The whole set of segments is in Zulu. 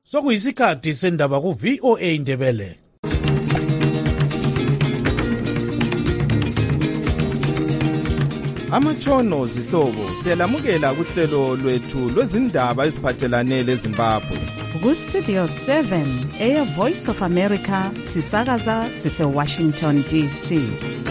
Sokuyisikhathi sendaba ku VOA Ndebele. Amatshono zihlobo siyalamukela kuhlelo lwethu lwezindaba eziphathelane leZimbabwe. Ku-Studio 7 Air Voice of America sisakaza sise-Washington DC.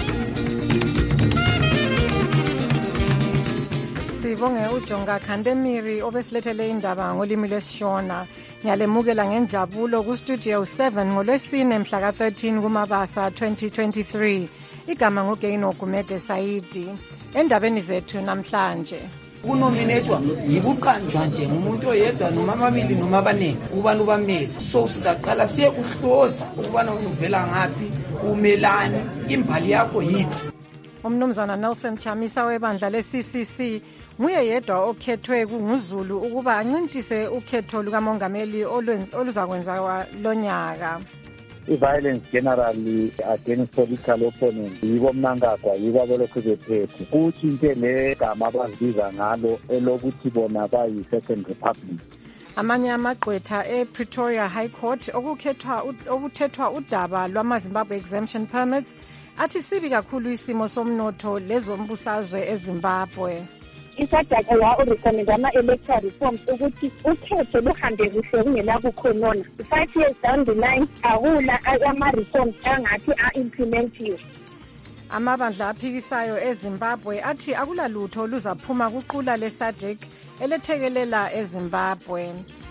Sibonge uJonga Khandemiri obesilethele indaba ngolimi lwesiShona. Ngiyalemukela ngenjabulo ku-Studio 7 ngolwesine mhla ka-13 kuMabasa 2023. Igama nguGeino Gumede Saidi. Endabeni zethu namhlanje. Kunominatwa yikuqanjwa nje umuntu oyedwa noma amabili noma abaningi ubani ubameli. So sizaqala siye kuhloza ukubana uvela ngapi, umelani, imbali yakho yiphi. Umnumzana Nelson Chamisa webandla le-CCC nguye yedwa okhethwe kunguzulu ukuba ancintise ukhetho lukamongameli oluzakwenza lonyaka. I-violence generally against political opponents yibo mnankagwa yibo abelokhu bephethe kuthi into le gama abazibiza ngalo elokuthi bona bayi-second republic. Amanye amagqwetha e-Pretoria High Court okuthethwa udaba lwama-Zimbabwe exemption permits athi sibi kakhulu isimo somnotho lezombusazwe eZimbabwe. Isadaka urecommend ama-electoral reforms ukuthi ukhetho luhambe kuhle kungelakukhonona. 5 years down the line akula ama-reforms angathi a-implementiwe. Amabandla aphikisayo eZimbabwe athi akulalutho oluzaphuma kuqula le-SADC elethekelela eZimbabwe.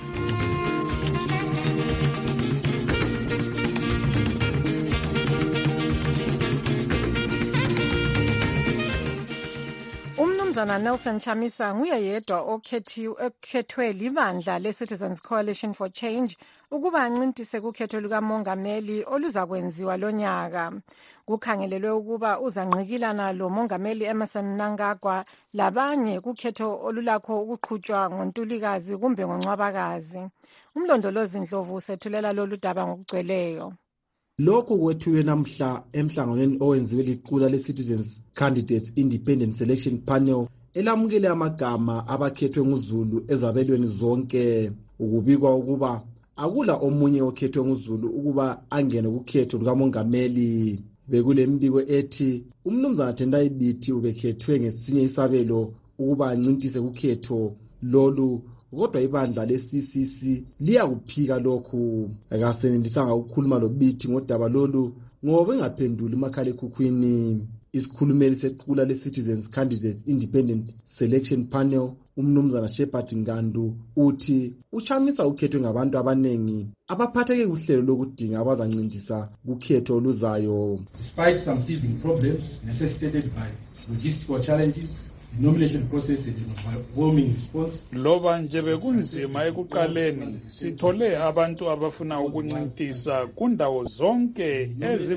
Umnumzana Nelson Chamisa nguye yedwa okhethwe libandla le-Citizens Coalition for Change ukuba ancintise kukhetho lukamongameli oluzakwenziwa lonyaka. Kukhangelelwe ukuba uzangqikilana lo mongameli Emmerson Mnangagwa labanye kukhetho olulakho ukuqhutshwa ngoNtulikazi kumbe ngoNcwabakazi. Umlondolozi Ndlovu sethulela lolu daba ngokugcweleyo. Lokhu kwethuwe namhla emhlanganweni owenziwe liqula le-Citizens Candidates Independent Selection Panel elamukele amagama abakhethwe nguzulu ezabelweni zonke. Ukubikwa ukuba akula omunye okhethwe nguzulu ukuba angene kukhetho lukamongameli. Bekule mbiko ethi umnumzana Tendai Biti ubekhethwe ngesinye isabelo ukuba ancintise kukhetho lolu, kodwa ibandla le-CCC liyakuphika lokhu. Akasenendisanga ukukhuluma loBithi ngodaba lolu ngoba engaphenduli umakhalekhukhwini. Isikhulumeli sequla le-Citizens Candidates Independent Selection Panel umnumzana Shepard Ngandu uthi uChamisa ukhethwe ngabantu abanengi abaphatheke kuhlelo lokudinga abazancindisa kukhetho oluzayo. Despite some teething problems necessitated by logistical challenges, nomination process and overwhelming response. Loba nje bekunzima ekuqaleni sithole abantu abafuna ukuncintisa kundawo zonke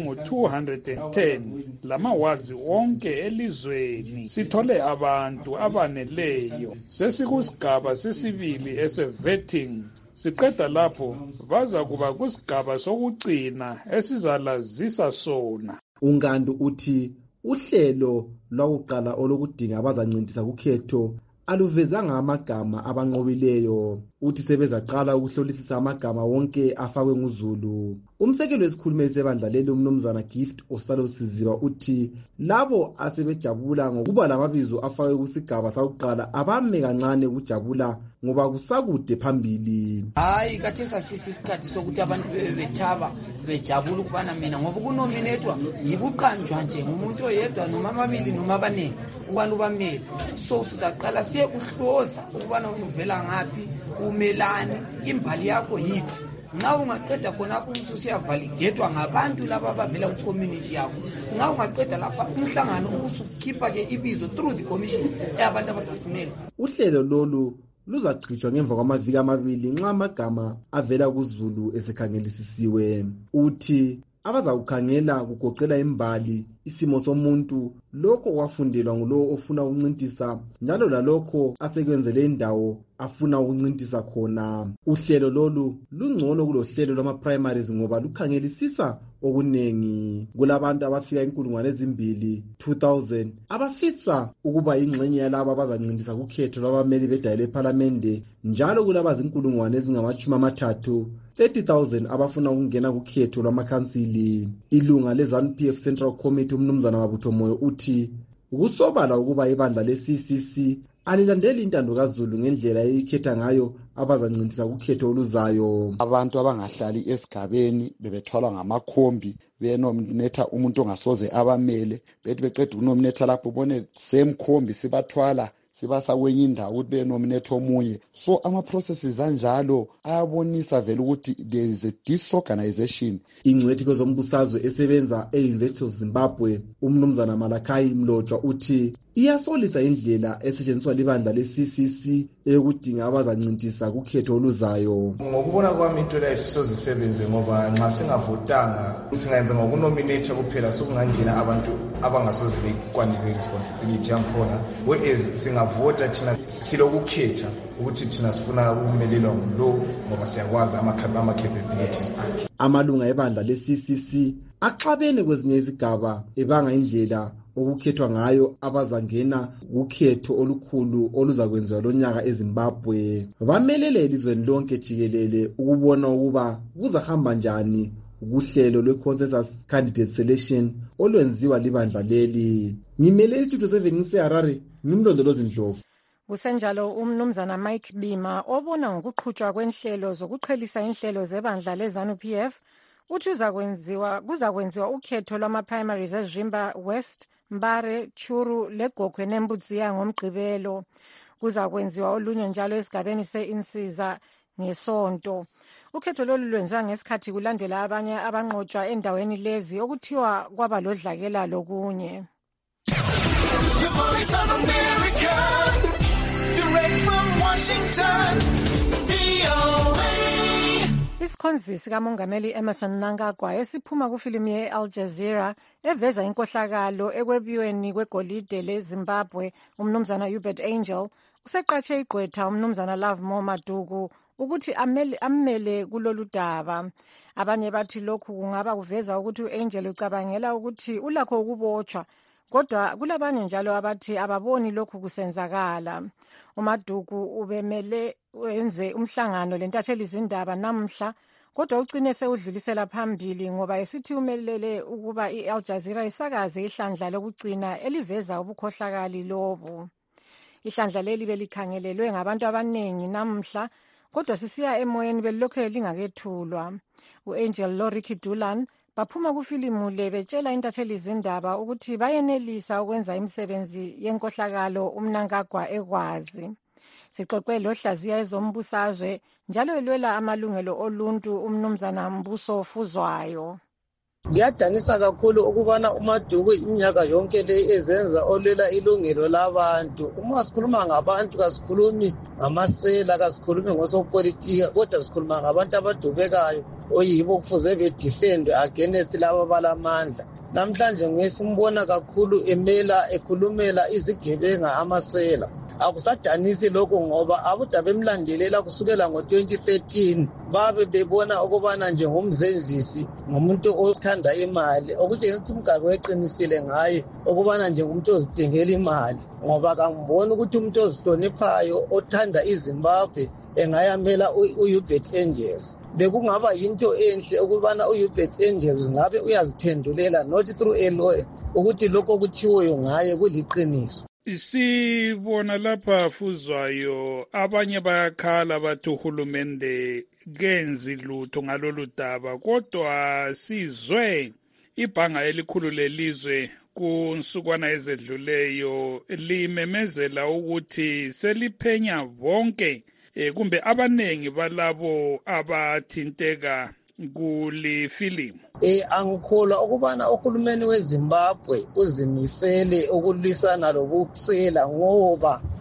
ezingu-210 lamawazi wonke elizweni. Sithole abantu abaneleyo. Sesikusigaba sesibili ese-vetting. Siqeda lapho baza kuba kusigaba sokugcina esizalazisa sona. Ungandu uthi uhlelo lwakuqala olokudinga abazancintisa kukhetho aluvezanga amagama abanqobileyo. Uthi sebezaqala ukuhlolisisa amagama wonke afakwe nguzulu. Umsekeli wesikhulumeli sebandla leli umnumzana Gift Osalosiziba uthi labo asebejabula ngokuba lamabizo afakwe kusigaba sakuqala abame kancane ukujabula ngoba kusakude phambili. Hayi kathesa isikhathi sokuthi abantu bethaba bejabula ukubana mina ngoba kunominatwa yikuqanjwa nje umuntu oyedwa noma amabili noma abaningi ubani ubameli. So sizaqala siye kuhloza ukubana uvela ngapi, umelani, imbali yakho yiphi. Nxa ungaqeda khonapho ususiyavalidatwa ngabantu laba abavela ku-community yakho. Nxa ungaqeda lapha umhlangano usukhipha ke ibizo through the commission eyabantu abazasimela. Uhlelo lolu luzaqhitshwa ngemva kwamaviki amabili nxa amagama avela kuZulu esekhangelisisiwe. Uthi abazawukhangela kugoqela imbali, isimo somuntu, lokho kwafundelwa ngulowo ofuna ukuncintisa njalo lalokho asekwenzele indawo afuna ukuncintisa khona. Uhlelo lolu lungcono kulohlelo lwama-primaries ngoba lukhangelisisa okunengi kulabantu abafika 2,000 abafisa ukuba ingxenye yalabo abazancindisa kukhetho lwabameli bedayelo ephalamende, njalo kulabazinkulungwane ezingama-30 30,000 abafuna ukungena kukhetho lwamakhansili. Ilunga le-ZANU-PF Central Committee umnumzana Mabutho Moyo uthi ukusobala ukuba ibandla le-CCC alilandeli intando kaZulu ngendlela eyikhetha ngayo abazancindisa kukhetho oluzayo. Abantu abangahlali esigabeni bebethwalwa ngamakhombi benominatha umuntu ongasoze abamele, bethi beqeda ukunominatha lapho ubone same khombi sibathwala sibasa kwenye indawo ukuthi benominate omunye. So ama-processes anjalo ayabonisa vele ukuthi there is a disorganization. Ingcwethi kwezombusazwe esebenza e-University of Zimbabwe umnumzana Malakai Mlotshwa uthi iyasolisa indlela esetshenziswa libandla le-CCC eyokudinga abazancintisa kukhetho oluzayo. Ngokubona kwami into leyo sisozisebenze ngoba nxa singavotanga singayenza ngokunominate kuphela sokungangena abantu abangasoze bekwanise responsibility yakhona, whereas singavota thina silokukhetha ukuthi thina sifuna ukumelelwa ngulo ngoba siyakwazi ama-capabilities akhe. Amalunga ebandla le-CCC axabene kwezinye izigaba ebanga indlela okukhethwa ngayo abazangena kukhetho olukhulu oluzakwenziwa lonyaka eZimbabwe. Bamelele elizweni lonke jikelele ukubona ukuba kuzahamba njani ukuhlelo lwe-consensus candidate selection olwenziwa libandla leli. Ngimele iStudio 7 ngiseHarare, ngimlondolozi Ndlovu. Kusenjalo umnumzana Mike Bima obona ngokuqhutshwa kwenhlelo zokuqhelisa inhlelo zebandla le-ZANU-PF uthi kuzakwenziwa ukhetho lwama-primaries eZimba West, Mbare, Churu, Legokwe neMbudziya ngomgqibelo. Kuzakwenziwa olunye njalo esigabeni se-Insiza ngesonto. Ukhetho lolu lwenziwa ngesikhathi kulandela abanye abanqotshwa endaweni lezi okuthiwa kwaba lodlakela lokunye. Isikhonzi sikamongameli Emmerson Mnangagwa esiphuma kufilimu ye-Al Jazeera eveza inkohlakalo ekwebiweni kwegolide leZimbabwe umnumzana Hubert Angel useqatshe igqwetha umnumzana Lovemore Maduku ukuthi amele kulolu daba. Abanye bathi lokhu kungaba kuveza ukuthi uAngel ucabangela ukuthi ulakho ukubotshwa, kodwa kulabanye njalo abathi ababoni lokhu kusenzakala. uMaduku ubemele wenze umhlangano lentatheli izindaba namhla, kodwa ugcine sewudlulisela phambili ngoba esithi umelele ukuba i-Al Jazeera isakaze ihlandla lokugcina eliveza ubukhohlakali lobu. Ihlandla leli belikhangelelwe ngabantu abaningi namhla, kodwa sisiya emoyeni belilokhu lingakethulwa. uAngel Loricky Dulan baphuma kufilimu le betshela intatheli izindaba ukuthi bayenelisa ukwenza imisebenzi yenkohlakalo uMnangagwa ekwazi. Sixoxe lohlaziya ezombusazwe njalo elwela amalungelo oluntu umnumzana Mbuso Fuzwayo. Kuyadanisa kakhulu ukubana uMaduku iminyaka yonke le ezenza olwela ilungelo labantu. Uma sikhuluma ngabantu kasikhulumi ngamasela, kasikhulumi ngosopolitika, kodwa sikhuluma ngabantu abadubekayo oyibo kufuze bedefendwe against laba balamandla. Namhlanje ngesimbona kakhulu ekhulumela izigebenga amasela. Akusadanisi lokho ngoba abuda bemlandelela kusukela ngo-2013 babe bebona ukubana njengomzenzisi ngomuntu othanda imali, okutshengisa ukuthi umgabe weqinisile ngaye ukubana njengomuntu ozidingela imali, ngoba kamboni ukuthi umuntu ozihloniphayo othanda iZimbabwe engayamela uHubert Angels. Bekungaba yinto enhle ukubana uHubert Angels ngabe uyaziphendulela not through a lawyer ukuthi lokho kuthiweyo ngaye kuliqiniso. Sibona lapha Fuzwayo abanye bayakhala bathi uhulumende kenzi lutho ngalolu daba, kodwa sizwe ibhanga elikhulu lelizwe kunsukwana ezedluleyo limemezela ukuthi seliphenya bonke kumbe abanengi balabo abathinteka kuli filimu. Angikholwa ukubana uhulumeni weZimbabwe uzimisele ukulwisana lobusela ngoba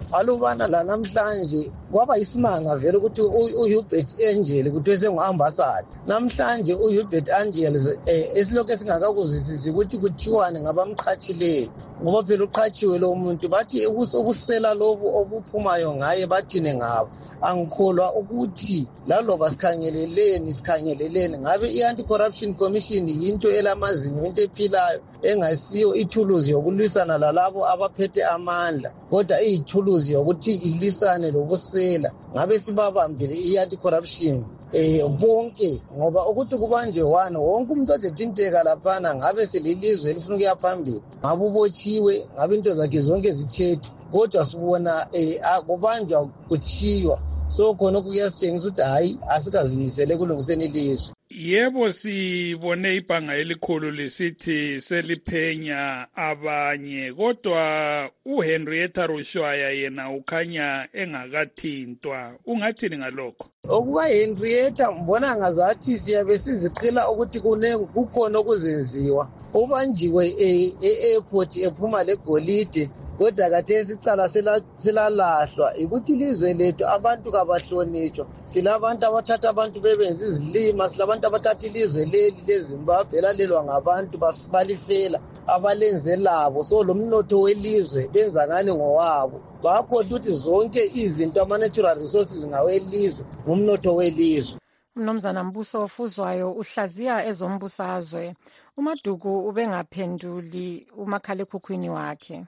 alubana la namhlanje kwaba isimanga vele ukuthi uHubert Angel kuthiwe sengu-ambassador. Namhlanje uHubert Angel esilokhu esingakakuzwisisi ukuthi kuthiwane ngabamqhatshileyo, ngoba phela uqhatshiwe lo muntu. Bathi ubusela lobu obuphumayo ngaye bathine ngabo. Angikholwa ukuthi laloba sikhangeleleni ngabe i-Anti-Corruption Commission yinto elamazinyo, into ephilayo engasiyo ithuluzi yokulwisana lalabo abaphethe amandla, kodwa iyithuluzi yokuthi ilwisane lobusela. Ngabe sibabambile i-Anti-Corruption bonke, ngoba ukuthi kubanjwe wonke umuntu odedinteka laphana ngabe selilizwe elifuna ukuya phambili, ngabe ubotshiwe, ngabe into zakhe zonke zithethwe, kodwa sibona akubanjwa kuchiywa. So khona kuyasitshengisa ukuthi hayi asikazimisele kulungiseni ilizwe. Yebo, sibone ibhanga elikhulu lisithi seliphenya abanye, kodwa uHenrietta Rushwaya yena ukhanya engakathintwa. Ungathini ngalokho? OkukaHenrietta mbona ngazathi siyabe siziqila ukuthi kukhona okuzenziwa. Ubanjiwe e-airport ephuma legolide, kodwa khathesi icala selalahlwa. Ukuthi ilizwe lethu abantu kabahlonitshwa. Silabantu abathatha abantu bebenza izilima, silabantu abathatha ilizwe leli leZimbabwe elalelwa ngabantu balifela abalenze labo. So lo mnotho welizwe benza ngani ngowabo. Bakho ukuthi zonke izinto ama-natural resources ngawelizwe, ngumnotho welizwe. Mnumzana Mbuso Ofuzwayo uhlaziya ezombusazwe. uMaduku ubengaphenduli umakhalekhukhwini wakhe.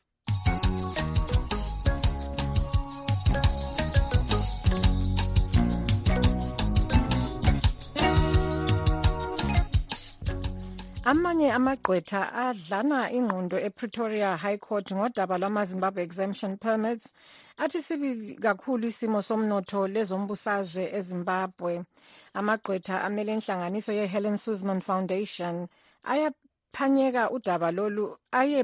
Amanye amagqwetha adlana ingqondo ePretoria High Court ngodaba lwama-Zimbabwe exemption permits athi sibi kakhulu isimo somnotho lezombusazwe eZimbabwe. Amagqwetha amele inhlanganiso ye-Helen Suzman Foundation ayephanyeka udaba lolu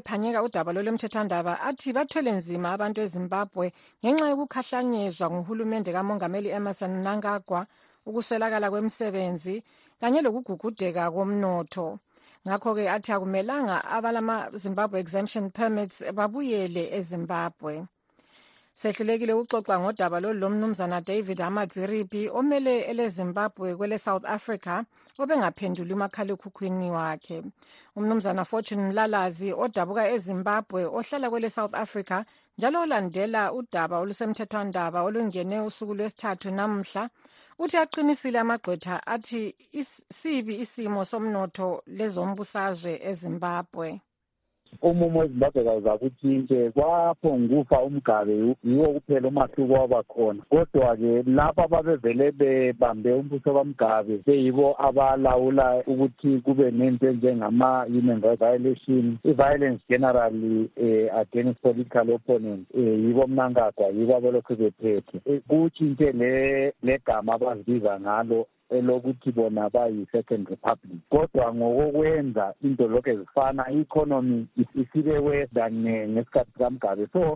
emthethwandaba athi bathwele nzima abantu eZimbabwe ngenxa yokukhahlanyezwa nguhulumende kaMongameli Emmerson Mnangagwa, ukuswelakala kwemisebenzi kanye lokugugudeka komnotho. Ngakho-ke athi akumelanga abalama-Zimbabwe exemption permits babuyele eZimbabwe. Sehlulekile uxoxa ngodaba lolu lomnumzana David Amadziripi omele eleZimbabwe kwele South Africa obengaphenduli umakhalekhukhwini wakhe. Umnumzana Fortune Mlalazi odabuka eZimbabwe ohlala kwele South Africa njalo olandela udaba olusemthethwandaba olungene usuku lwesithathu namhla uthi aqinisile amagqwetha athi sibi isimo somnotho lezombusazwe eZimbabwe. Umumo weZimbabwe kawuzakuthi nje kwaphongufa umgabe yiwo kuphela umahluko wabakhona, kodwa-ke lapha babevele bebambe umbuso kaMgabe seyibo abalawula ukuthi kube nento enjengama-human rights violation, i-violence generally against political opponents, yibo Mnangagwa, yibo abelokhu bephethe. Kutshintshe legama abazibiza ngalo elokuthi bona bayi-second republic, kodwa ngokokwenza into lokhu ezifana i-economy isibe worse than ngesikhathi kaMgabe. So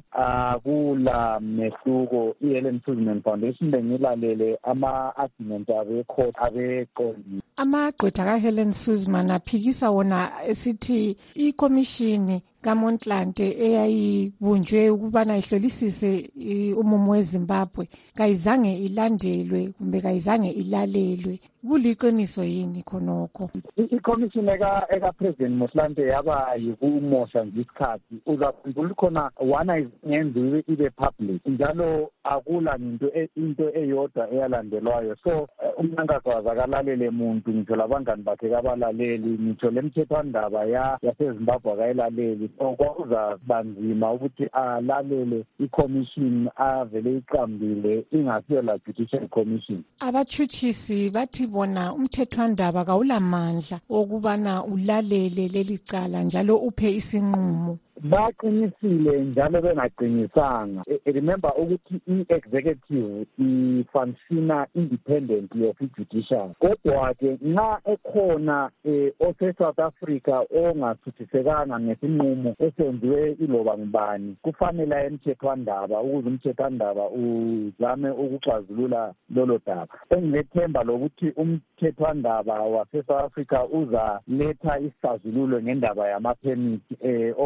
akula mehluko. I-Helen Suzman Foundation bengilalele ama-argument abe-court abeqondile. Amagqwetha kaHelen Suzman aphikisa wona esithi ikomishini kaMontlante eyayibunjwe ukubana ihlolisise umumo weZimbabwe kayizange ilandelwe kumbe kayizange ilalelwe. Kuliqiniso yini khonokho? I-commission eka-President Motlanthe yaba yikumosha nje isikhathi. Uzakhumbula khona wana ngenziwe ibe public njalo akula into eyodwa eyalandelwayo. So uMnangagwa akalalele muntu, ngitsho labangani bakhe kabalaleli, ngitsho lemthethwandaba yaseZimbabwe akayilaleli. So kwakuza banzima ukuthi alalele i-commission avele iqambile ingasiyo la judicial commission. Abatshutshisi bathi bona umthethwandaba kawulamandla okubana ulalele leli cala njalo uphe isinqumo. Baqinisile njalo bengaqinisanga. Remember ukuthi i-executive ifunctiona independent of i-judicial. Kodwa-ke nxa ekhona ose-South Africa ongathuthisekanga ngesinqumo esenziwe iloba ngubani, kufanele emthethwandaba ukuze umthethwandaba uzame ukuxazulula lolo daba. Engilethemba lokuthi umthethwandaba wase-South Africa uzaletha isixazululo ngendaba yama-permit okuza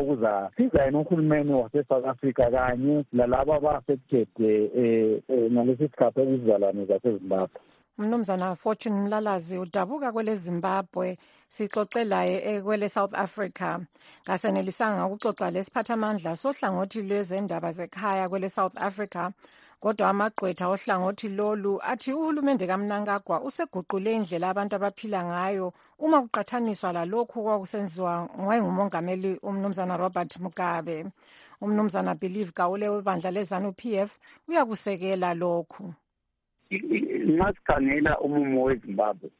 siza yena uhulumeni wase-South Africa kanye lalabo aba-affected ngalesi sikhathi ekuzizalwane zaseZimbabwe. Mnumzana Fortune Mlalazi udabuka kwele Zimbabwe, sixoxe laye kwele South Africa. Ngasenelisanga ukuxoxa lesiphathamandla sohlangothi lwezendaba zekhaya kwele South Africa, kodwa amagqwetha ohlangothi lolu athi uhulumende kaMnangagwa useguqule indlela abantu abaphila ngayo uma kuqathaniswa lalokhu kwakusenziwa ngumongameli umnumzana Robert Mugabe. Umnumzana Believe Gawule webandla leZANU-PF uyakusekela lokhu. Ngasikhangela umumo weZimbabwe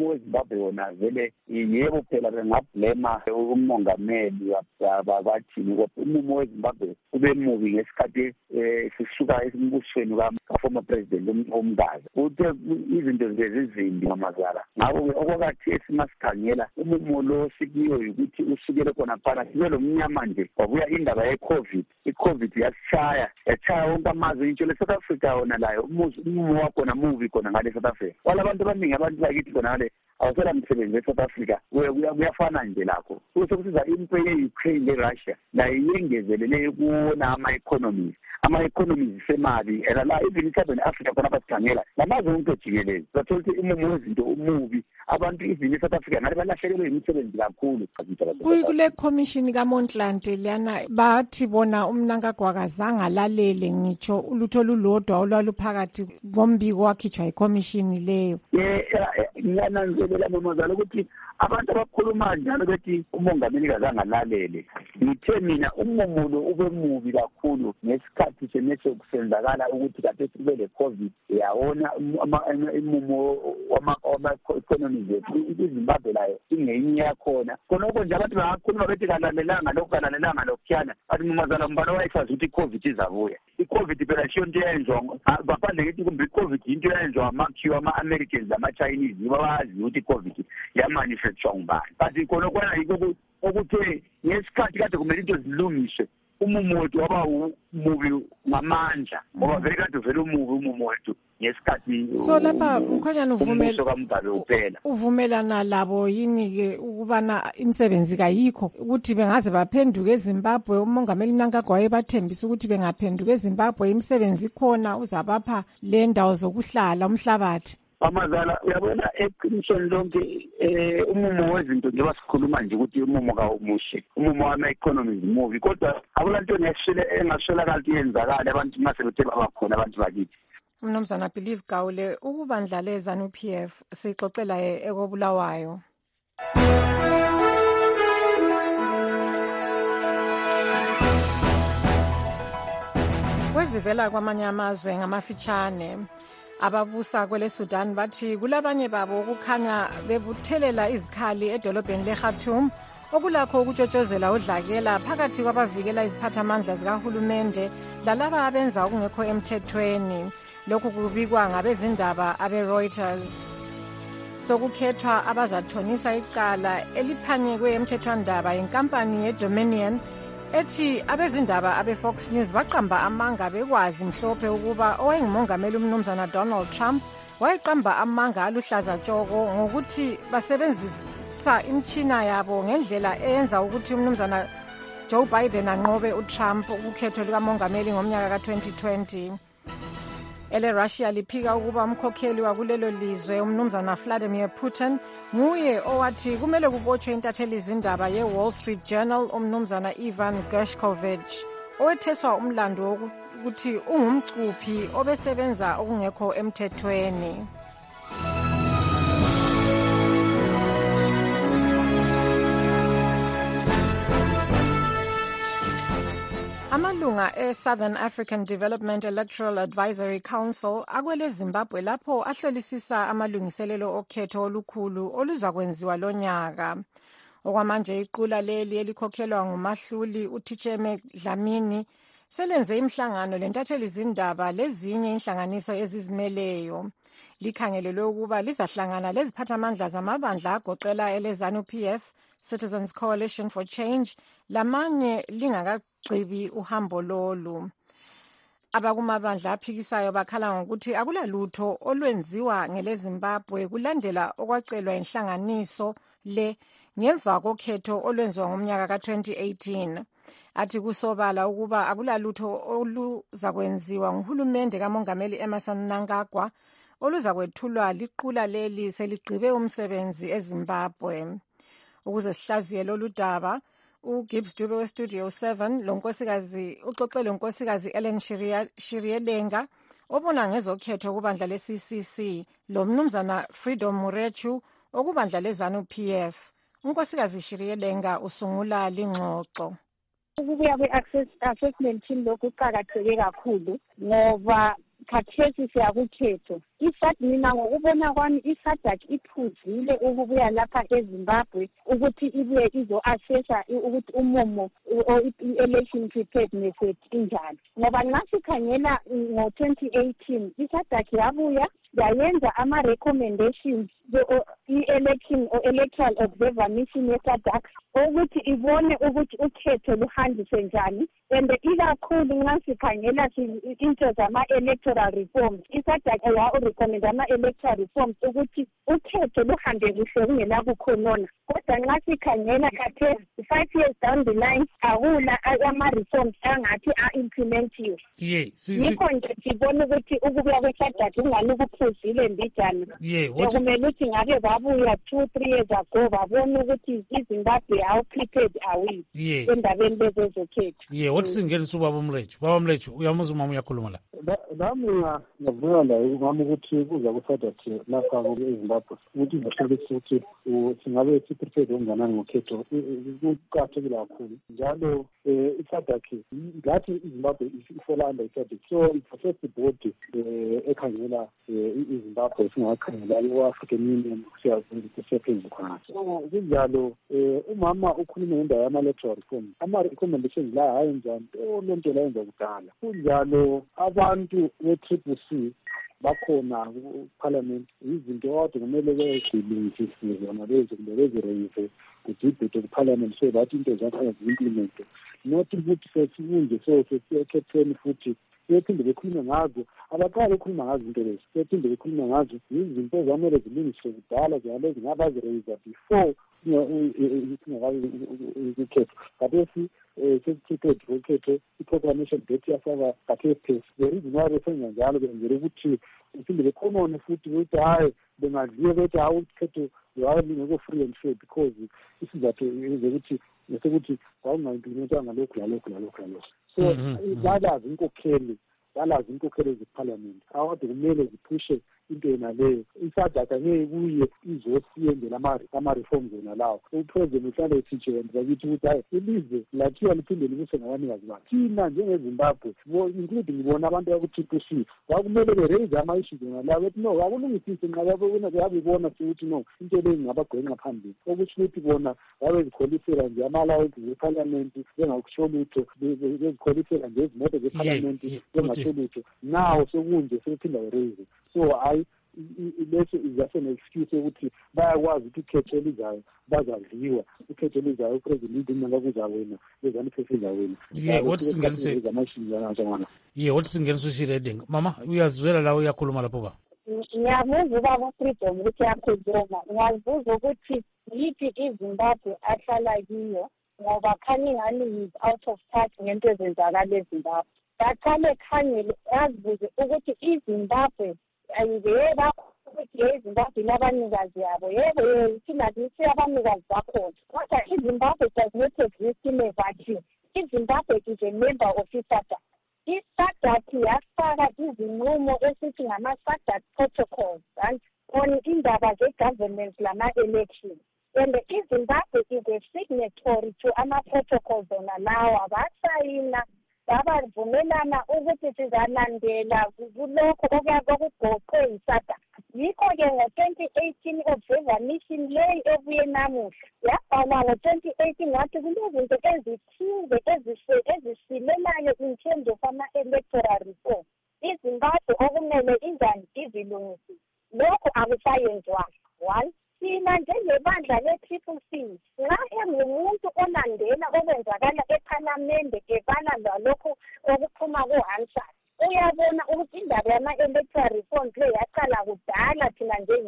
wona vele yebo phela bengablema umongameli wabathini kodwa umumo weZimbabwe ube mubi ngesikhathi sisuka esimbusweni ka-former president uMgazi uthe izinto zezizimbi ngamazala. Ngakho-ke okwakathi esimasikhangela umumo lo sikiyo ukuthi usukele khona phana sibe lo mnyama nje wabuya indaba ye-COVID. I-COVID yachaya wonke amazwe intshele South Africa wona layo umumo wakhona mubi khona ngale South Africa. Wala abantu abaningi abantu bakithi khona ngale awusela msebenzi eSouth Africa kuyafana nje lakho. Sokusiza impi ye-Ukraine le-Russia nayo yengezelele kuwona ama-economies semali and la even i-Southern Africa khona basikhangela namazwe wonke jikelele bathola ukuthi umumo wezinto umubi abantu even eSouth Africa ngale balahlekelwe imisebenzi kakhulu. Kule commission kaMontlant lana bathi bona uMnangagwa kazange alalele ngitsho ulutho olulodwa olwaluphakathi kombiko wakhitshwa iCommission leyo. Ngiyananzelela nomazala ukuthi abantu abakhuluma njalo bethi umongameli kazange alalele. Ngithe mina umumulo ube mubi kakhulu ngesikhathi semese kusenzakala ukuthi kade sibe le-COVID yawona imumo wama-economy zethu iZimbabwe layo ingeyinye yakhona. Khonoko nje abantu bangakhuluma bethi kalalelanga lokhuyana bathi nomazala mbala wayesazi ukuthi i-COVID izabuya. I-COVID phela shiyo into eyenziwa ngaphandle kethi kumbe i-COVID into eyenziwa ama-Q ama-Americans ama-Chinese yibo bayazi ukuthi i-COVID yamanufacture ngubani. But khonokwana yikho okuthe ngesikhathi kade kumele into zilungiswe umumo wethu waba mubi ngamandla ngoba vele kade vele umumo wethu ngesikhathi. So lapha mkhonyana uvumelana labo yini ke ukubana imisebenzi kayikho ukuthi bengaze baphenduke eZimbabwe? Umongameli Mnangagwa wayebathembisa ukuthi bengaphenduka eZimbabwe imisebenzi ikhona uzabapha le ndawo zokuhlala umhlabathi. Amazala uyabona eqinisweni lonke umumo wezinto njengoba sikhuluma nje ukuthi umumo kawumushe, umumo wama-economies mubi, kodwa akulanto engaswelakala iyenzakala abantu mase bethe babakhona abantu bakithi. Mnumzana Believe Gawule ukubandla leZANU-PF sixoxela ekobulawayo. Kwezivela kwamanye amazwe ngamafitshane ababusa kwele Sudan bathi kulabanye babo ukukhanya bebuthelela izikhali edolobheni leKhartoum okulakho ukutshotshozela udlakela phakathi kwabavikela iziphathamandla zikahulumende lalaba abenza okungekho emthethweni. Lokhu kubikwa ngabezindaba abe-Reuters. Sokukhethwa abazathonisa icala eliphanyekwe emthethwandaba inkampani yeDominion ethi abezindaba abe-Fox News baqamba amanga bekwazi mhlophe ukuba owayengumongameli umnumzana Donald Trump wayeqamba amanga aluhlaza tshoko ngokuthi basebenzisa imtshina yabo ngendlela eyenza ukuthi umnumzana Joe Biden anqobe uTrump ukukhetho likamongameli ngomnyaka ka-2020. Russia liphika ukuba umkhokheli wakulelo lizwe umnumzana Vladimir Putin nguye owathi kumele kubotshwe intatheli izindaba ye-Wall Street Journal umnumzana Ivan Gershkovich owetheswa umlando wokuthi ungumcuphi obesebenza okungekho emthethweni. Amalunga e-Southern African Development Electoral Advisory Council akwele Zimbabwe lapho ahlolisisa amalungiselelo okhetho olukhulu oluzakwenziwa lonyaka. Okwamanje iqula leli elikhokhelwa ngumahluli uTicheme Dlamini selenze imhlangano lentatheli izindaba lezinye inhlanganiso ezizimeleyo. Likhangelelwe ukuba lizahlangana leziphathamandla zamabandla agoqela eleZANU-PF, Citizens Coalition for Change lamanye lingakagqibi uhambo lolu. Abakumabandla aphikisayo bakhala ngokuthi akulalutho olwenziwa ngeleZimbabwe kulandela okwacelwa inhlanganiso le ngemva kokhetho olwenziwa ngomnyaka ka-2018. athi kusobala ukuba akulalutho oluzakwenziwa nguhulumende kamongameli Emmerson Mnangagwa oluzakwethulwa liqula leli seligqibe umsebenzi eZimbabwe. Ukuze sihlaziye lolu daba, uGibbs Dube weStudio 7 uxoxe lonkosikazi Ellen Shiriedenga obona ngezokhetho kubandla le-CCC lo mnumzana Freedom Murechu okubandla le-ZANU-PF. Unkosikazi Shiriedenga usungula lingxoxo. Ukubuya kwe-assessment team lokhu kuqakatheke kakhulu ngoba khathesi siyakukhetho. Mina ngokubona kwami iSADC iphuzile ukubuya lapha eZimbabwe ukuthi ibuye izo-assessa ukuthi umumo i-election preparedness injani. Ngoba nxa sikhangela ngo-2018 iSADC yabuya yayenza ama-recommendations electoral observer mission yeSADC ukuthi ibone ukuthi ukhetho luhanjiswe njani. And ikakhulu nxa sikhangela into zama-electoral reforms iSADC recommend ama-electoral reforms ukuthi ukhetho luhambe kuhle kungela kukhonona. Kodwa nxa sikhangela khathesi 5 years down the line akula ama-reforms angathi a-implementiwe. Yikho nje sibona ukuthi ukubuya kwe-SADC kungani kuphuzile mbijana. Bekumele ukuthi ngabe babuya 2-3 years ago babona ukuthi iZimbabwe how prepared are we endabeni bezokhetho. Wathi singenisa ubaba Mlechu uyamuzwa umama uyakhuluma la. Nami ngiyavuma la ngami ukuthi kuza kuSADC lapha eZimbabwe ukuthi izohlolisa ukuthi singabe siprepared kangakanani ngokhetho kuqakathekile kakhulu. Njalo iSADC ngathi iZimbabwe ifola under iSADC, so it's the first body ekhangela iZimbabwe singakhangela i-African Union kusephezulu khona. So kunjalo umama ukhuluma ngendaba yama-electoral reform, ama-recommendations la hayenza lento la yenza kudala. Kunjalo abantu be-CCC bakhona kuParliament izinto kade kumele bezilungisise zona lezo kumbe bezireyise kudibhete kuParliament so that into zakhona zi-implemente, not ukuthi sesikunje so sesiyekhetheni futhi sephinde bekhulume ngazo. Abaqala bekhuluma ngazo into lezi sephinde bekhuluma ngazo izinto zamele zilungiswe kudala ziyale zingabazireyisa before ukhetho. Kathesi sesiprepared ukhetho, i-proclamation date yafaka kathesi. The reason why besenza njalo benzele ukuthi iphinde bekhonone futhi ukuthi hayi bengadliwe bethi hawu ukhetho lingekho free and fair because isizathu ukuthi nesekuthi kwawunga-implementanga lokhu. So balazi inkokheli zeParliament akade kumele ziphushe into yona leyo. iSADC angeke kuye izosiyendela ama-reforms yona lawo. Upresident uhlale esitsho yenza ukuthi hayi ilizwe lathiwa liphinde libuse ngabanikazi bakhe. Thina njengeZimbabwe including ngibona abantu baku-TPC kwakumele be-raise ama-issues yona lawo bethi no akulungisise ngabibona ukuthi no into leyo ingabagwenqa phambili, okutsho ukuthi bona babezikholisela nje ama-allowance zeParliament bengakusho lutho, bezikholisela nje izimoto zeParliament bengakusho lutho. Now sokunje sephinda be-raise. So leso izase ne-excuse ukuthi bayakwazi ukuthi ukhetho elizayo bazadliwa, ukhetho elizayo upresident nakakuza wena bezaniphefe wena. Wathi singenisa uShiriedenga. Mama uyazizwela la uyakhuluma lapho ba? Ngiyabuza ubaba uFreedom ukuthi yakhuluma. Ngiyabuza ukuthi yiphi iZimbabwe ahlala kiyo ngoba khani ngani is out of touch ngento ezenzakala eZimbabwe. Baqale khangele azibuze ukuthi iZimbabwe ayibeka ukuthi iZimbabwe inabanikazi yabo. Yebo thina siyabanikazi bakhona, kodwa iZimbabwe does not exist in a vacuum. iZimbabwe is a member of iSADC. iSADC yafaka izinqumo esithi ngama-SADC protocols on indaba ze-governance lama-elections. And iZimbabwe is a signatory to ama-protocols ona lawo abasayina babavumelana ukuthi sizalandela kulokho okugoqwe yiSADC. Yikho-ke ngo-2018 observer mission leyi ebuye namuhla yabhala ngo-2018 wathi kunezinto ezithize ezisilelayo in terms of ama-electoral reform iZimbabwe okumele izilungise. Lokho akusayenziwanga. One, thina njengebandla le-CCC nxa engumuntu olandela okwenzakala eParliament ebala lalokho okuphuma kuHansard uyabona ukuthi indaba yama-electoral reforms le yaqala kudala thina njengeba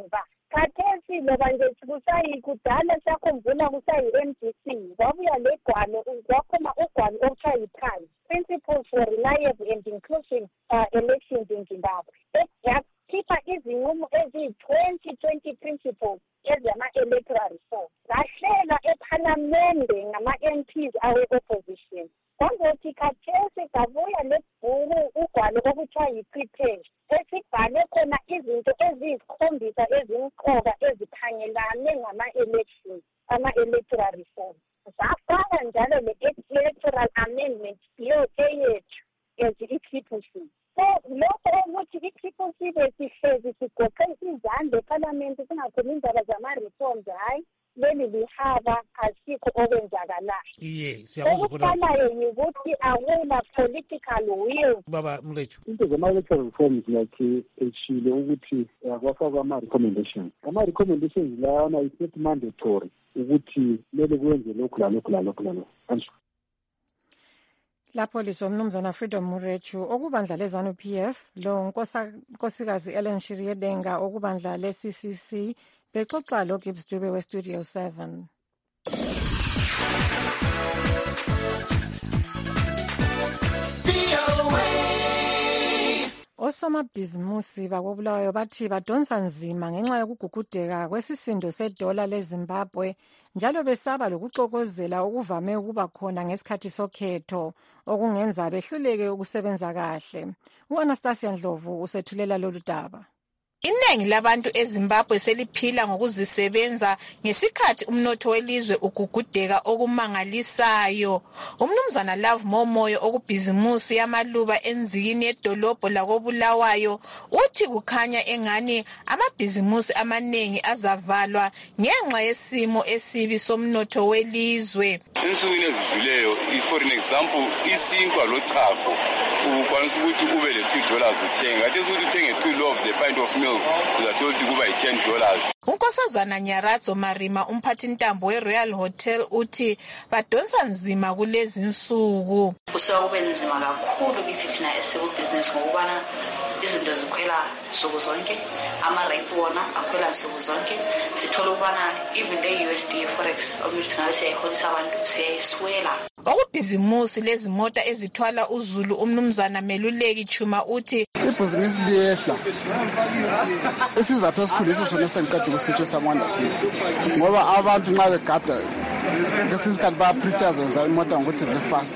khathesi loba nje kudala siyakhumbula kusayi-MDC kwabuya legwalo kwakhona ugwalo okuthiwa yi-PRIZE, Principles for Reliable and Inclusive Elections in Zimbabwe. Yakhipha izinqumo eziyi-20 principles ezama-electoral reform zahlela ephalamende ngama-MPs awe-opposition. Kongothi khathesi kabuya lebhuku ugwalo okuthiwa yi-prepare esibhale khona izinto eziyisikhombisa ezimqoka ezikhangelane ngama-elections, ama-electoral reform. Zafaka njalo le-electoral amendment bill eyethu as i-TPC. So lokho ukuthi i-TPC besihlezi sigoqe izandla ephalamende singakhona indaba zama-reforms, hayi leli lihaba asikho okwenzakalayo. Okufanayo yikuthi akuna political will. Baba Mlechu, into zama-electoral reforms like eshile ukuthi kwafakwa ama-recommendations. Ama-recommendations lawana is not mandatory ukuthi lele kwenze lokhu. Lapho lisomnumzana Freedom Murechu okubandla lezanu PF lo nkosikazi Ellen Shiriedenga okubandla le-CCC bexoxa lo Gibbs Dube we-Studio 7. Osomabhizimusi bakobulawayo bathi badonsa nzima ngenxa yokugugudeka kwesisindo sedola leZimbabwe njalo besaba lokuxokozela okuvame ukuba khona ngesikhathi sokhetho okungenza behluleke ukusebenza kahle. U-Anastasia Ndlovu usethulela lolu daba. Iningi labantu eZimbabwe seliphila ngokuzisebenza ngesikhathi umnotho welizwe ugugudeka okumangalisayo. Umnumzana Love Momoyo okubhizimusi yamaluba enzikini yedolobho lakobulawayo uthi kukhanya engani amabhizimusi amaningi azavalwa ngenxa yesimo esibi somnotho welizwe. Insukwini ezidluleyo, for an example, isinkwa lochago ukwanisa ukuthi ube le $2 uthenga. Ade ukuthi uthenge 2 loaves the pint of milk uzathola kuba $10. Unkosazana Nyaradzo Marima umphathintambo we-Royal Hotel uthi badonsa nzima kulezi nsuku. Kusakube nzima kakhulu kithi thina esebhizinisi ngokubana izinto zikhwela nsuku zonke, ama-rates wona akhwela nsuku zonke. Sithola ukubana even le-USD forex ukuthi ngabe siyayiholisa abantu siyayiswela. Okubhizimusi lezimota ezithwala uzulu umnumzana Meluleki Chuma uthi ibhizinisi liyehla. Isizathu esikhulisa sona sengiqeda ukusitsho samanda futhi ngoba abantu nxa begada ngesikhathi bayaprefer zenza imoto ngokuthi zi-fast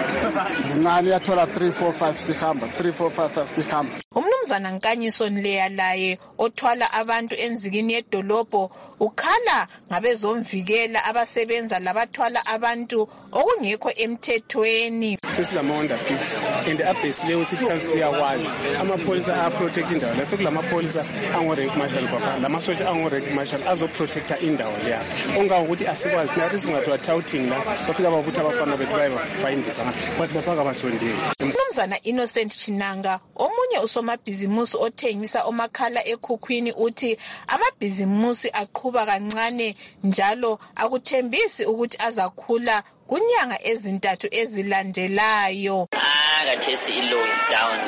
zincane yathola 3 4 5 sihamba 3 4 5 5 sihamba. Umnumzana Nkanyiso Nleya laye othwala abantu enzikini yedolobho ukhala ngabezomvikela abasebenza labathwala abantu okungekho emthethweni. Sesilama-Honda Fit and abhesileyo City Council yakwazi amapholisa ayaprotect indawo leyo. Sekulaamapholisa ango-rank marshal papa, lamasotsha ango-rank marshal azoprotecta indawo leyo. Ongangokuthi asikwazi nathi singathiwa touting la bafika babuthi abafana bethu bayebafayindisa but lapha kabasondeli. Umnumzana Innocent Chinanga omunye usomabhizimusi othengisa omakhala ekhukhwini uthi amabhizimusi aqhuba kancane njalo akuthembisi ukuthi azakhula kunyanga ezintathu ezilandelayo. Kathesi i-law is down.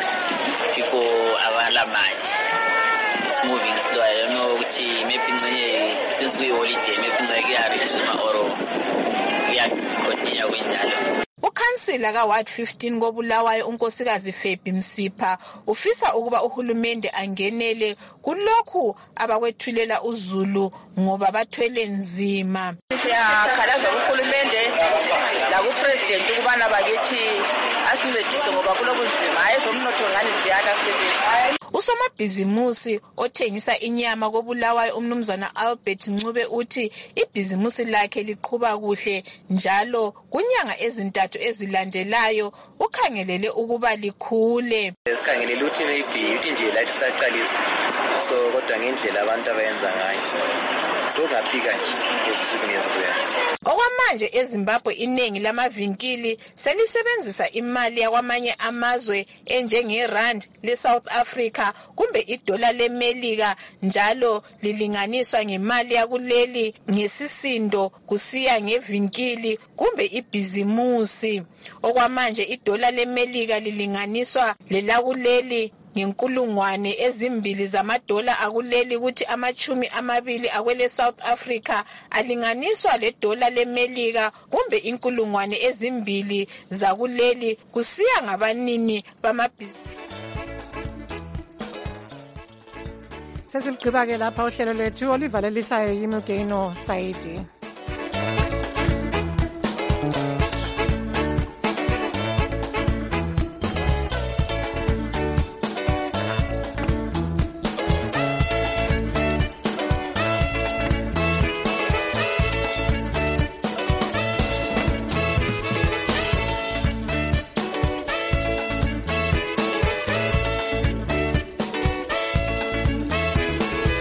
People abalamali. It's moving slow. I don't know ukuthi maybe since we holiday maybe kuya-resume or kuya-continue kunjalo. Ukhansila ka-Ward 15 kobulawayo unkosikazi Febhi Msipha ufisa ukuba uhulumende angenele kulokhu abakwethulela uzulu ngoba bathwele nzima. Siyakhalaza kuhulumende lakupresident ukubana bakithi asincedise ngoba kulobunzima hayi zomnotho ngani ziyala sebenza. Usomabhizimusi othengisa inyama kobulawayo umnumzana Albert Ncube uthi ibhizimusi lakhe liqhuba kuhle njalo kunyanga ezintathu ezilandelayo ukhangelele ukuba likhule. Sikhangelele ukuthi maybe uthi nje lathi saqalisa so kodwa ngendlela abantu abayenza ngayo so ngaphika nje ngezinsuku nezibuya. Okwamanje eZimbabwe iningi lamavinkili selisebenzisa imali yakwamanye amazwe enjengeRand leSouth Africa kumbe idola leMelika njalo lilinganiswa ngemali yakuleli ngesisindo kusiya ngevinkili kumbe ibhizimusi. Okwamanje idola leMelika lilinganiswa lelakuleli ngenkulungwane ezimbili zamadola akuleli kuthi $20 akwele South Africa alinganiswa ledola leMelika kumbe inkulungwane ezimbili zakuleli kusiya ngabanini bamabhizinisi. Sesigqiba ke lapha uhlelo lwethu olivalelisayo yimi uGeno Saidi.